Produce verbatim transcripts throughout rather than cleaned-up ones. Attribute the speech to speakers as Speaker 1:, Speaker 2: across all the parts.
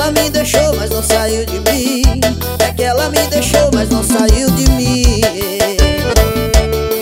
Speaker 1: ela me deixou, mas não saiu de mim. É que ela me deixou, mas não saiu de mim. Oh,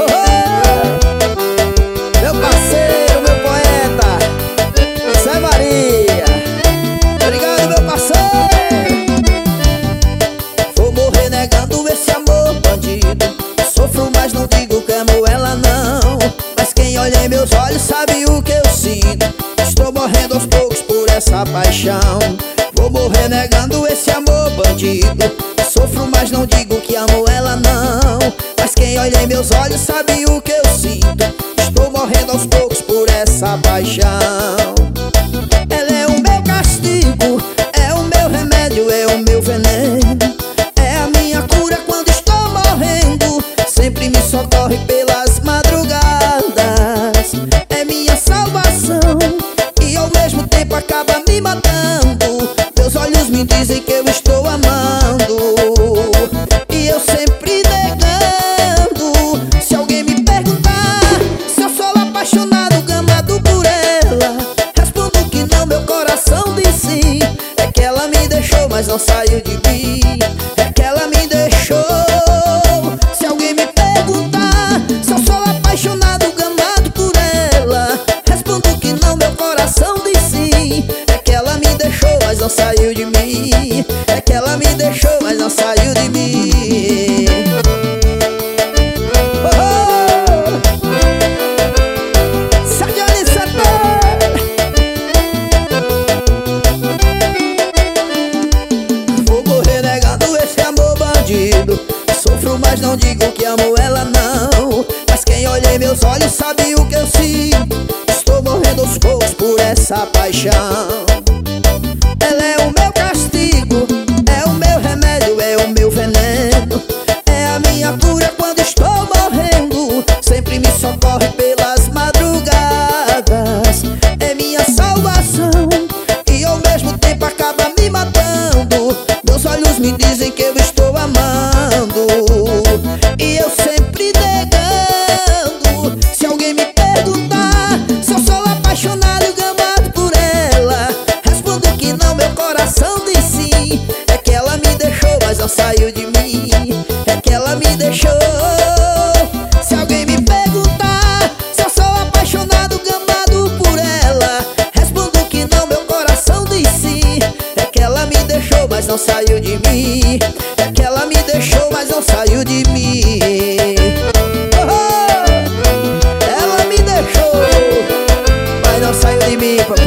Speaker 1: oh. Meu parceiro, meu poeta Zé Maria, obrigado, meu parceiro. Vou morrer negando esse amor bandido. Sofro, mas não digo que amo ela não. Mas quem olha em meus olhos sabe o que eu sinto. Estou morrendo aos poucos por essa paixão. Vou morrer negando esse amor bandido. Sofro, mas não digo que amo ela não. Mas quem olha em meus olhos sabe o que eu sinto. Estou morrendo aos poucos por essa paixão. Ela é o meu castigo, é o meu remédio, é o meu veneno. É a minha cura quando estou morrendo. Sempre me socorre pelas madrugadas. É minha salvação e ao mesmo tempo acaba me matando. Meus olhos me dizem que eu estou amando e eu sempre negando. Se alguém me perguntar se eu sou apaixonado, gamado por ela, respondo que não, meu coração diz sim. É que ela me deixou, mas não saiu de mim. É que ela me deixou. Se alguém me perguntar se eu sou apaixonado, gamado por ela, respondo que não, meu coração diz sim. É que ela me deixou, mas não saiu de mim. É que ela me deixou, mas não saiu de mim. Oh, oh. Sadiane Santana. Vou morrer negando esse amor bandido. Sofro, mas não digo que amo ela não. Mas quem olha em meus olhos sabe o que eu sinto. Estou morrendo aos poucos por essa paixão. Ela é o meu castigo, é o meu remédio, é o meu veneno. É a minha cura quando estou morrendo. Sempre me socorre pelas madrugadas. É minha salvação e ao mesmo tempo acaba me matando. Meus olhos me dizem que eu estou amando e eu sempre negando. Se alguém me perguntar se eu sou apaixonado e gamado por ela, respondo que não, meu coração diz sim. É que ela me deixou, mas não saiu de mim. É que ela me deixou. Se alguém me perguntar se eu sou apaixonado, gamado por ela, respondo que não, meu coração diz sim. É que ela me deixou, mas não saiu de mim. É que ela me deixou, mas não saiu de mim. Oh, oh. Ela me deixou, mas não saiu de mim.